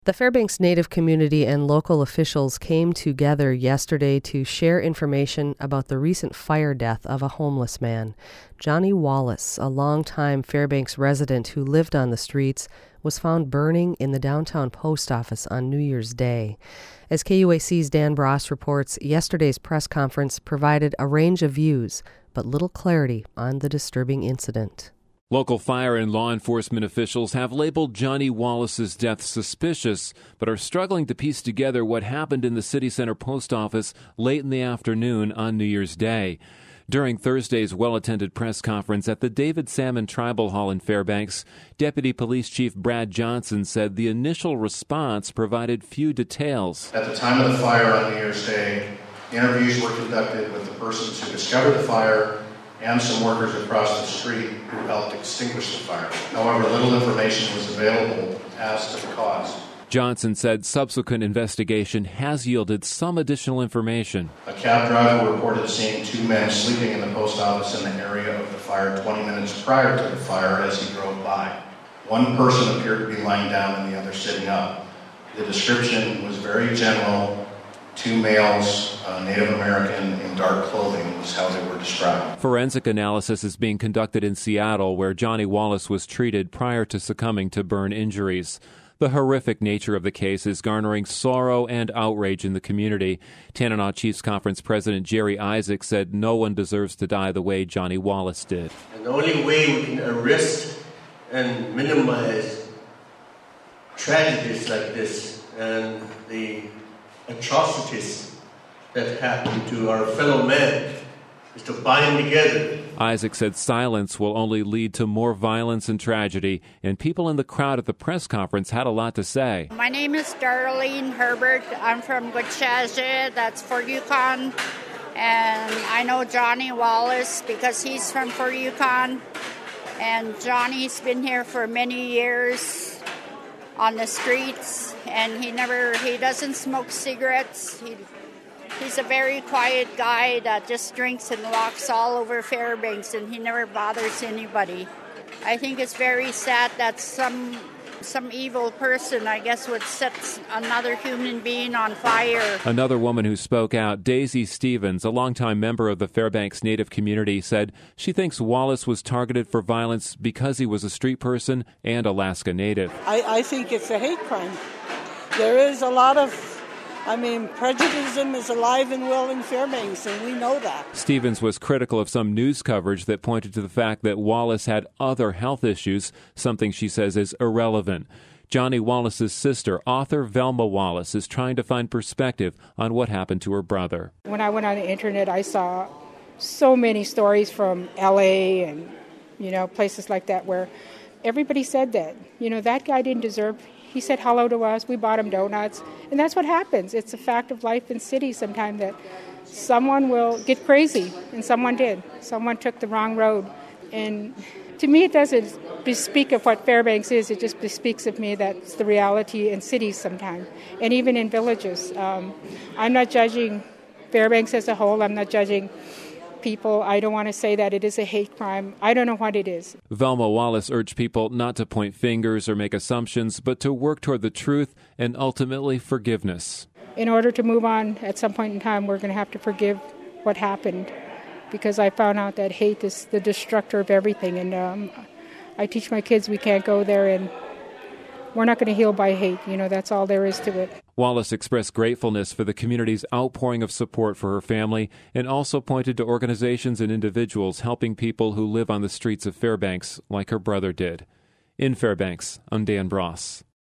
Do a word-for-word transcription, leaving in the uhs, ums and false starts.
The Fairbanks Native community and local officials came together yesterday to share information about the recent fire death of a homeless man. Johnny Wallace, a longtime Fairbanks resident who lived on the streets, was found burning in the downtown post office on New Year's Day. As K U A C's Dan Bross reports, yesterday's press conference provided a range of views, but little clarity on the disturbing incident. Local fire and law enforcement officials have labeled Johnny Wallace's death suspicious, but are struggling to piece together what happened in the City Center post office late in the afternoon on New Year's Day. During Thursday's well-attended press conference at the David Salmon Tribal Hall in Fairbanks, Deputy Police Chief Brad Johnson said the initial response provided few details. At the time of the fire on New Year's Day, interviews were conducted with the persons who discovered the fire and some workers across the street who helped extinguish the fire. However, little information was available as to the cause. Johnson said subsequent investigation has yielded some additional information. A cab driver reported seeing two men sleeping in the post office in the area of the fire twenty minutes prior to the fire as he drove by. One person appeared to be lying down and the other sitting up. The description was very general. Two males, uh, Native American, in dark clothing was how they were described. Forensic analysis is being conducted in Seattle, where Johnny Wallace was treated prior to succumbing to burn injuries. The horrific nature of the case is garnering sorrow and outrage in the community. Tanana Chiefs Conference President Jerry Isaac said no one deserves to die the way Johnny Wallace did. And the only way we can arrest and minimize tragedies like this and the atrocities that happen to our fellow men is to bind together. Isaac said silence will only lead to more violence and tragedy, and people in the crowd at the press conference had a lot to say. My name is Darlene Herbert. I'm from Gutchaja, that's Fort Yukon, and I know Johnny Wallace because he's from Fort Yukon, and Johnny's been here for many years on the streets, and he never, he doesn't smoke cigarettes. He, he's a very quiet guy that just drinks and walks all over Fairbanks, and he never bothers anybody. I think it's very sad that some some evil person, I guess, would set another human being on fire. Another woman who spoke out, Daisy Stevens, a longtime member of the Fairbanks Native community, said she thinks Wallace was targeted for violence because he was a street person and Alaska Native. I, I think it's a hate crime. There is a lot of I mean, prejudice is alive and well in Fairbanks, and we know that. Stevens was critical of some news coverage that pointed to the fact that Wallace had other health issues, something she says is irrelevant. Johnny Wallace's sister, author Velma Wallace, is trying to find perspective on what happened to her brother. When I went on the internet, I saw so many stories from L A and, you know, places like that where everybody said that, you know, that guy didn't deserve. He said hello to us, we bought him donuts, and that's what happens. It's a fact of life in cities sometimes that someone will get crazy, and someone did. Someone took the wrong road. And to me, it doesn't bespeak of what Fairbanks is, it just bespeaks of me that's the reality in cities sometimes, and even in villages. Um, I'm not judging Fairbanks as a whole, I'm not judging people. I don't want to say that it is a hate crime. I don't know what it is. Velma Wallace urged people not to point fingers or make assumptions, but to work toward the truth and ultimately forgiveness. In order to move on, at some point in time, we're going to have to forgive what happened, because I found out that hate is the destructor of everything. And um, I teach my kids we can't go there, and we're not going to heal by hate. You know, that's all there is to it. Wallace expressed gratefulness for the community's outpouring of support for her family and also pointed to organizations and individuals helping people who live on the streets of Fairbanks like her brother did. In Fairbanks, I'm Dan Bross.